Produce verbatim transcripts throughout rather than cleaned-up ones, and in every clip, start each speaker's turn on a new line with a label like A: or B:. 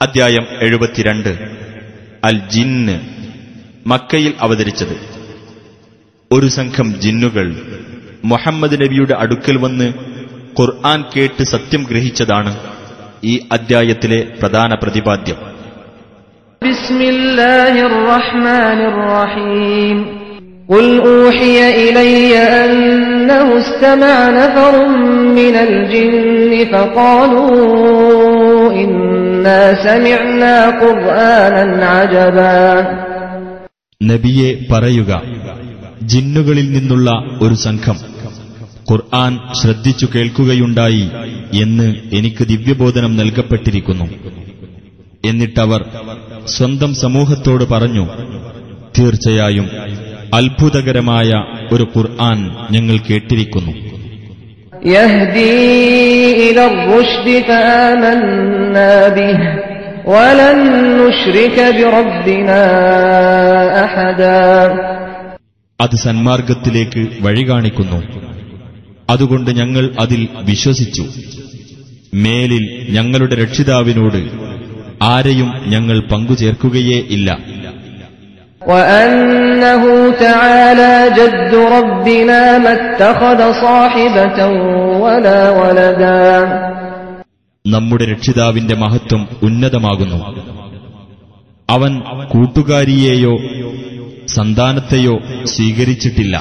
A: അദ്ധ്യായം എഴുപത്തിരണ്ട്. അൽ ജിന്ന്. മക്കയിൽ അവതരിച്ചത്. ഒരു സംഘം ജിന്നുകൾ മുഹമ്മദ് നബിയുടെ അടുക്കൽ വന്ന് ഖുർആൻ കേട്ട് സത്യം ഗ്രഹിച്ചതാണ് ഈ അദ്ധ്യായത്തിലെ പ്രധാന പ്രതിപാദ്യം.
B: ബിസ്മില്ലാഹിർ റഹ്മാനിർ റഹീം. ഖുൽ ഊഹിയ ഇലയ്യ അന്നഹു ഇസ്തമഅ നഫറും മിനൽ ജിന്നി ഫഖാലൂ ഇന്നാ സമിഅനാ ഖുർആനൻ അജബാ.
A: നബിയെ പറയുക, ജിന്നുകളിൽ നിന്നുള്ള ഒരു സംഘം ഖുർആൻ ശ്രദ്ധിച്ചു കേൾക്കുകയുണ്ടായി എന്ന് എനിക്ക് ദിവ്യബോധനം നൽകപ്പെട്ടിരിക്കുന്നു. എന്നിട്ടവർ സ്വന്തം സമൂഹത്തോട് പറഞ്ഞു, തീർച്ചയായും അത്ഭുതകരമായ ഒരു ഖുർആൻ ഞങ്ങൾ കേട്ടിരിക്കുന്നു.
B: യഹ്ദീ ഇലർ റുശ്ദി ഫആമന്നാ ബിഹി വലൻ നുശ്രിക ബിറബ്ബിനാ അഹദാ.
A: അത് സന്മാർഗത്തിലേക്ക് വഴി കാണിക്കുന്നു, അതുകൊണ്ട് ഞങ്ങൾ അതിൽ വിശ്വസിച്ചു. മേലിൽ ഞങ്ങളുടെ രക്ഷിതാവിനോട് ആരെയും ഞങ്ങൾ പങ്കുചേർക്കുകയേ ഇല്ല.
B: വഅന്നഹു തആലാ ജദ്ദു റബ്ബിനാ മത്തഖദ സാഹിബതൻ വലാ വലദാ.
A: നമ്മുടെ രക്ഷിതാവിന്റെ മഹത്വം ഉന്നതമാകുന്നു. അവൻ കൂട്ടുകാരിയെയോ സന്താനത്തെയോ സ്വീകരിച്ചിട്ടില്ല.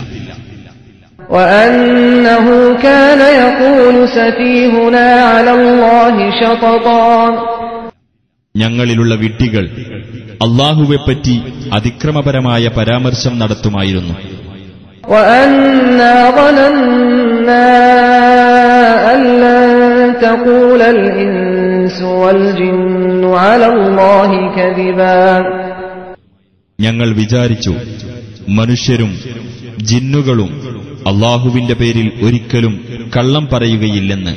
B: വഅന്നഹു കാന യഖൂലു സഫീഹുനാ അലല്ലാഹി ശതതാ.
A: ഞങ്ങളിലുള്ള വിഡ്ഢികൾ അല്ലാഹുവെപ്പറ്റി അതിക്രമപരമായ പരാമർശം നടത്തുമായിരുന്നു.
B: വഅന്നാ ളനന്നാ അല്ലൻ തഖൂലൽ ഇൻസു വൽ ജിന്നു അലല്ലാഹി കദിബാ.
A: ഞങ്ങൾ വിചാരിച്ചു, മനുഷ്യരും ജിന്നുകളും അല്ലാഹുവിന്റെ പേരിൽ ഒരിക്കലും കള്ളം പറയുകയില്ലെന്ന്.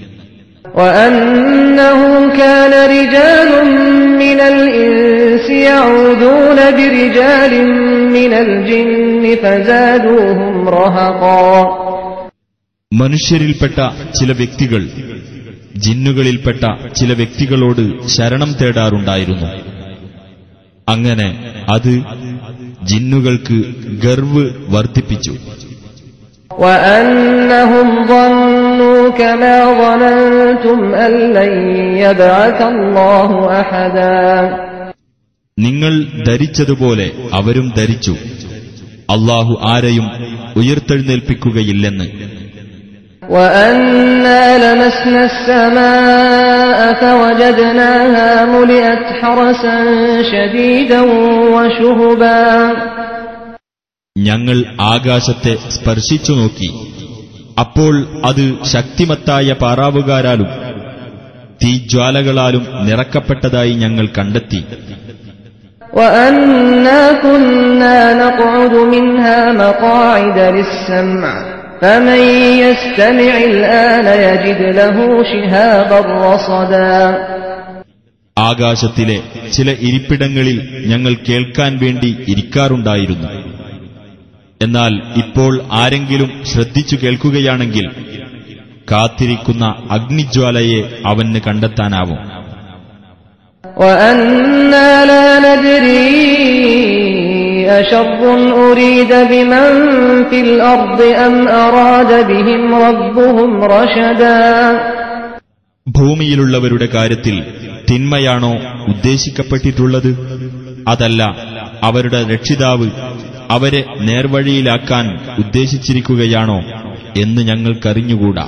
B: വഅന്നഹു കാന റിജാലുൻ മിനൽ ഇൻസി യഊദൂന ബിറിജാലിൻ മിനൽ ജിന്നി ഫസാദൂഹും റഹഖാ.
A: മനുഷ്യരിൽപ്പെട്ട ചില വ്യക്തികൾ ജിന്നുകളിൽപ്പെട്ട ചില വ്യക്തികളോട് ശരണം തേടാറുണ്ടായിരുന്നു. അങ്ങനെ അത് ജിന്നുകൾക്ക് ഗർവ് വർദ്ധിപ്പിച്ചു.
B: وأنهم ظنوا كما ظننتم أن لن يبعث الله أحدا.
A: നിങ്ങൾ ധരിച്ചതുപോലെ അവരും ധരിച്ചു, അല്ലാഹു ആരെയും ഉയർത്തെഴുന്നേൽപ്പിക്കുകയില്ലെന്ന്.
B: وأنا لمسنا السماء فوجدناها ملئت حرسا شديدا وشهبا.
A: ഞങ്ങൾ ആകാശത്തെ സ്പർശിച്ചു നോക്കി, അപ്പോൾ അത് ശക്തിമത്തായ പാറാവുകാരാലും തീജ്വാലകളാലും നിറക്കപ്പെട്ടതായി ഞങ്ങൾ കണ്ടെത്തി.
B: وأنا كنا نقعد منها مقاعد للسمع فمن يستمع الآن يجد له شهابا رصدا.
A: ആകാശത്തിലെ ചില ഇരിപ്പിടങ്ങളിൽ ഞങ്ങൾ കേൾക്കാൻ വേണ്ടി ഇരിക്കാറുണ്ടായിരുന്നു. എന്നാൽ ഇപ്പോൾ ആരെങ്കിലും ശ്രദ്ധിച്ചു കേൾക്കുകയാണെങ്കിൽ കാത്തിരിക്കുന്ന അഗ്നിജ്വാലയെ അവന് കണ്ടെത്താനാവും.
B: وَأَنَّا لَا نَدْرِي أَشَرٌّ أُرِيدَ بِمَن فِي الْأَرْضِ أَمْ أَرَادَ بِهِمْ رَبُّهُمْ رَشَدًا.
A: ഭൂമിയിലുള്ളവരുടെ കാര്യത്തിൽ തിന്മയാണോ ഉദ്ദേശിക്കപ്പെട്ടിട്ടുള്ളത്, അതല്ല അവരുടെ രക്ഷിതാവ് അവരെ നേർവഴിയിലാക്കാൻ ഉദ്ദേശിച്ചിരിക്കുകയാണോ എന്ന് ഞങ്ങൾക്കറിഞ്ഞുകൂടാ.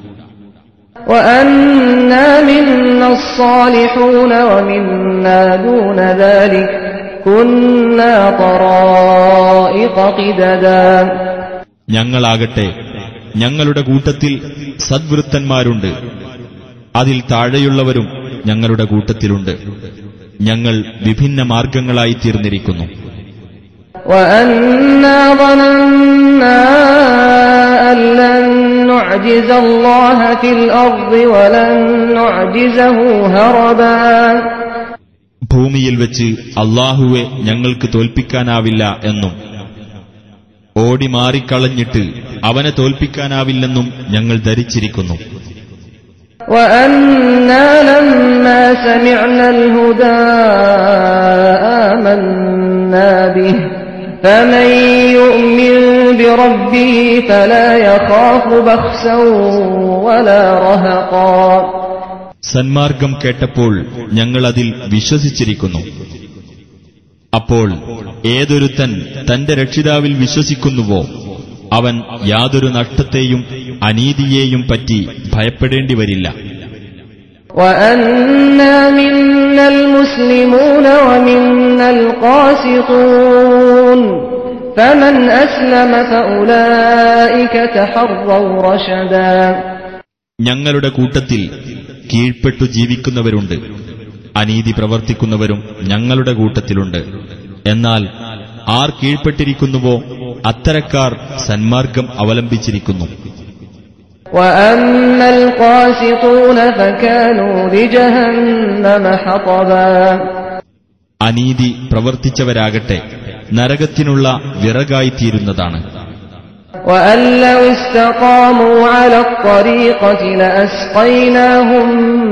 B: وَأَنَّا مِنَّا الصَّالِحُونَ وَمِنَّا دُونَ ذَلِكَ كُنَّا طَرَائِقَ قِدَدًا.
A: ഞങ്ങളാകട്ടെ ഞങ്ങളുടെ കൂട്ടത്തിൽ സദ്വൃത്തന്മാരുണ്ട്, അതിൽ താഴെയുള്ളവരും ഞങ്ങളുടെ കൂട്ടത്തിലുണ്ട്. ഞങ്ങൾ വിഭിന്ന മാർഗങ്ങളായി തീർന്നിരിക്കുന്നു.
B: وَأَنَّا ظَنَنَّا أَن لَّن نُّعْجِزَ اللَّهَ فِي الْأَرْضِ وَلَن نُّعْجِزَهُ هَرَبًا.
A: ഭൂമിയിൽ വെച്ച് അല്ലാഹുവെ ഞങ്ങൾക്ക് തോൽപ്പിക്കാനാവില്ല എന്നും ഓടി മാറിക്കളഞ്ഞിട്ട് അവനെ തോൽപ്പിക്കാനാവില്ലെന്നും ഞങ്ങൾ ധരിച്ചിരിക്കുന്നു.
B: وأنا لما سمعنا الهدى آمنا به فمن يؤمن بربه فلا يخاف بخسا ولا رهقا.
A: സന്മാർഗം കേട്ടപ്പോൾ ഞങ്ങൾ അതിൽ വിശ്വസിച്ചിരിക്കുന്നു. അപ്പോൾ ഏതൊരുത്തൻ തന്റെ രക്ഷിതാവിൽ വിശ്വസിക്കുന്നുവോ അവൻ യാതൊരു നഷ്ടത്തെയും അനീതിയെയും പറ്റി ഭയപ്പെടേണ്ടി വരില്ല.
B: وأنا منا المسلمون ومنا القاسطون فمن أسلم فأولئك تحروا رشدا.
A: ഞങ്ങളുടെ കൂട്ടത്തിൽ കീഴ്പ്പെട്ടു ജീവിക്കുന്നവരുണ്ട്, അനീതി പ്രവർത്തിക്കുന്നവരും ഞങ്ങളുടെ കൂട്ടത്തിലുണ്ട്. എന്നാൽ ആർ കീഴ്പ്പെട്ടിരിക്കുന്നുവോ അത്തരക്കാർ സന്മാർഗം അവലംബിച്ചിരിക്കുന്നു.
B: وأما القاسطون فكانوا لجهنم حطبا.
A: അനീതി പ്രവർത്തിച്ചവരാകട്ടെ നരകത്തിനുള്ള വിറകായിത്തീരുന്നതാണ്.
B: وأن لو استقاموا على الطريقة لأسقيناهم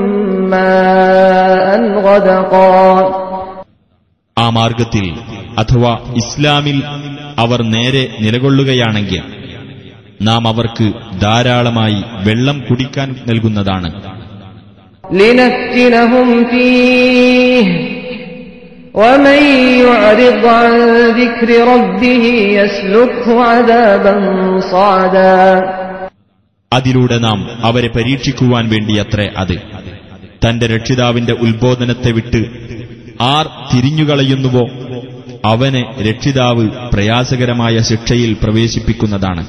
B: ماء غدقا.
A: ആ മാർഗത്തിൽ അഥവാ ഇസ്ലാമിൽ അവർ നേരെ നിലകൊള്ളുകയാണെങ്കിൽ നാം അവർക്ക് ധാരാളമായി വെള്ളം കുടിക്കാൻ നൽകുന്നതാണ്.
B: لنفتنهم فيه ومن يعرض عن ذكر ربه يسلكه عذابا صعدا.
A: അതിലൂടെ നാം അവരെ പരീക്ഷിക്കുവാൻ വേണ്ടിയത്രേ അത്. തന്റെ രക്ഷിതാവിന്റെ ഉത്ബോധനത്തെ വിട്ട് ആർ തിരിഞ്ഞുകളയുന്നുവോ അവനെ രക്ഷിതാവ് പ്രയാസകരമായ ശിക്ഷയിൽ പ്രവേശിപ്പിക്കുന്നതാണ്.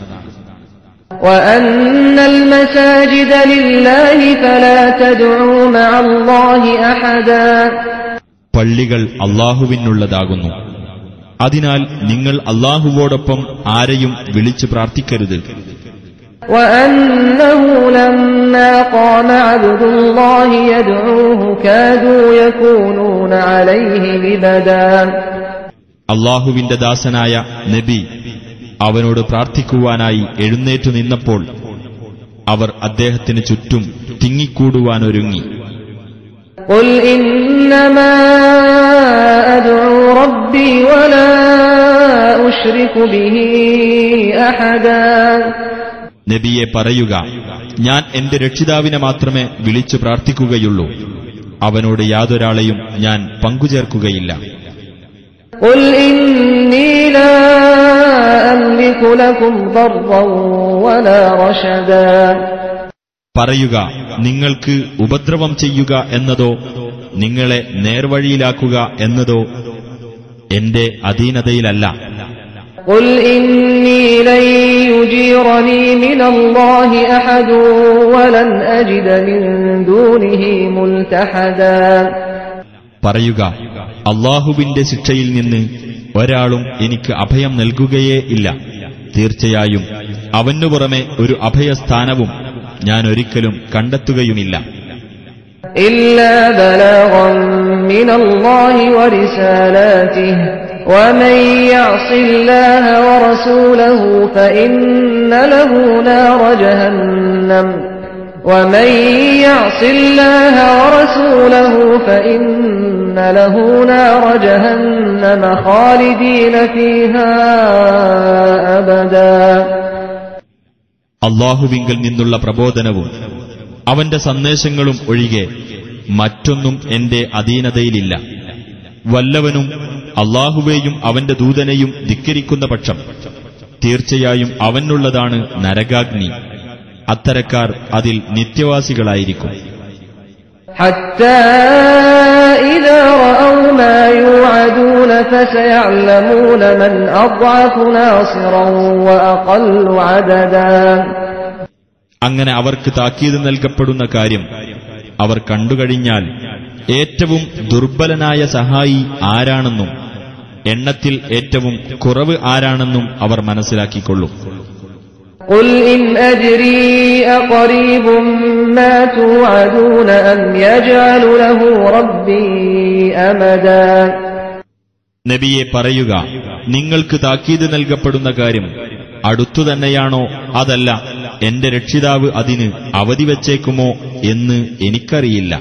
B: وأن المساجد لله فلا تدعوا مع الله أحدا.
A: പള്ളികൾ അല്ലാഹുവിനുള്ളതാകുന്നു, അതിനാൽ നിങ്ങൾ അല്ലാഹുവോടൊപ്പം ആരെയും വിളിച്ചു പ്രാർത്ഥിക്കരുത്.
B: وأنه لما قام عبد الله يدعوه كادوا يكونون عليه لبدا.
A: അല്ലാഹുവിന്റെ ദാസനായ നബി അവനോട് പ്രാർത്ഥിക്കുവാനായി എഴുന്നേറ്റു നിന്നപ്പോൾ അവർ അദ്ദേഹത്തിന് ചുറ്റും തിങ്ങിക്കൂടുവാനൊരുങ്ങി.
B: قل إنما أدعو ربي ولا أشرك به أحدا.
A: നബിയെ പറയുക, ഞാൻ എന്റെ രക്ഷിതാവിനെ മാത്രമേ വിളിച്ചു പ്രാർത്ഥിക്കുകയുള്ളൂ, അവനോട് യാതൊരാളെയും ഞാൻ പങ്കുചേർക്കുകയില്ല.
B: قل إني لا أملك لكم ضرا ولا رشدا.
A: പറയുക, നിങ്ങൾക്ക് ഉപദ്രവം ചെയ്യുക എന്നതോ നിങ്ങളെ നേർവഴിയിലാക്കുക എന്നതോ എന്റെ അധീനതയിലല്ല.
B: قل إني لن يجيرني من الله أحد ولن أجد من دونه ملتحدا.
A: പറയുക, അല്ലാഹുവിന്റെ ശിക്ഷയിൽ നിന്ന് ഒരാളും എനിക്ക് അഭയം നൽകുകയേ ഇല്ല. തീർച്ചയായും അവനു പുറമെ ഒരു അഭയസ്ഥാനവും ഞാൻ ഒരിക്കലും കണ്ടെത്തുകയുമില്ല.
B: إلا بلاغا من الله ورسالاته ومن يعص الله ورسوله فإن له نار جهنم ومن يعص الله ورسوله فإن له نار جهنم خالدين فيها أبدا.
A: അല്ലാഹുവിങ്കൽ നിന്നുള്ള പ്രബോധനവും അവന്റെ സന്ദേശങ്ങളും ഒഴികെ മറ്റൊന്നും എന്റെ അധീനതയിലില്ല. വല്ലവനും അല്ലാഹുവേയും അവന്റെ ദൂതനെയും ധിക്കരിക്കുന്ന പക്ഷം തീർച്ചയായും അവനുള്ളതാണ് നരകാഗ്നി. അത്തരക്കാർ അതിൽ നിത്യവാസികളായിരിക്കും.
B: حتى إذا رأوا ما يوعدون فسيعلمون من أضعف ناصرا وأقل عددا.
A: അങ്ങനെ അവർക്ക് താക്കീത് നൽകപ്പെടുന്ന കാര്യം അവർ കണ്ടുകഴിഞ്ഞാൽ ഏറ്റവും ദുർബലനായ സഹായി ആരാണെന്നും എണ്ണത്തിൽ ഏറ്റവും കുറവ് ആരാണെന്നും അവർ മനസ്സിലാക്കിക്കൊള്ളും.
B: قل إن أدري أقريب ما توعدون أم يجعل له ربي أمدا.
A: നബിയെ പറയുക, നിങ്ങൾക്ക് താക്കീത് നൽകപ്പെടുന്ന കാര്യം അടുത്തുതന്നെയാണോ അതല്ല എന്റെ രക്ഷിതാവ് അതിന് അവധി വച്ചേക്കുമോ എന്ന് എനിക്കറിയില്ല.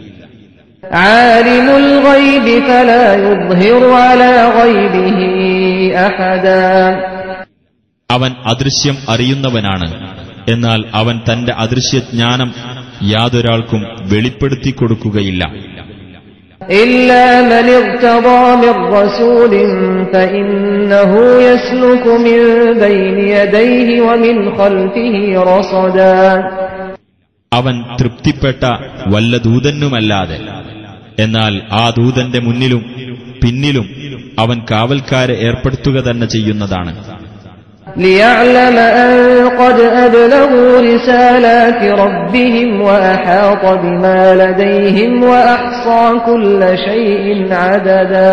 B: ആലിമുൽ ഗൈബി ഫലാ യുദ്ഹിറു അലാ ഗൈബിഹി അഹദാ.
A: അവൻ അദൃശ്യം അറിയുന്നവനാണ്, എന്നാൽ അവൻ തന്റെ അദൃശ്യജ്ഞാനം യാതൊരാൾക്കും വെളിപ്പെടുത്തി കൊടുക്കുകയില്ല.
B: ഇല്ലാ മൻ ഇർതദാ മിർ റസൂലിൻ ഫഇന്നഹു യസ്ലുകു മിൻ ബൈനി യദൈഹി വമിൻ ഖൽഫിഹി റസദാ.
A: അവൻ തൃപ്തിപ്പെട്ട വല്ല ദൂതനുമല്ലാതെ, എന്നാൽ ആ ദൂതന്റെ മുന്നിലും പിന്നിലും അവൻ കാവൽക്കാരെ ഏർപ്പെടുത്തുക തന്നെ ചെയ്യുന്നതാണ്.
B: لِيَعْلَمَ أَنْ قَدْ أَبْلَغُوا رِسَالَاتِ رَبِّهِمْ وَأَحَاطَ بِمَا لَدَيْهِمْ وَأَحْصَى كُلَّ شَيْءٍ عَدَدًا.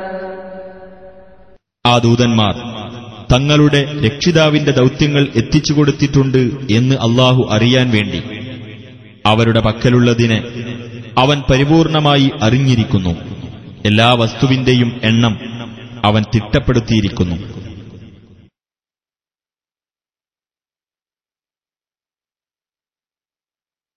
A: ആ ദൂതന്മാർ തങ്ങളുടെ രക്ഷിതാവിന്റെ ദൗത്യങ്ങൾ എത്തിച്ചുകൊടുത്തിട്ടുണ്ട് എന്ന് അല്ലാഹു അറിയാൻ വേണ്ടി അവരുടെ പക്കലുള്ളതിനെ അവൻ പരിപൂർണമായി അറിഞ്ഞിരിക്കുന്നു. എല്ലാ വസ്തുവിന്റെയും എണ്ണം അവൻ തിട്ടപ്പെടുത്തിയിരിക്കുന്നു.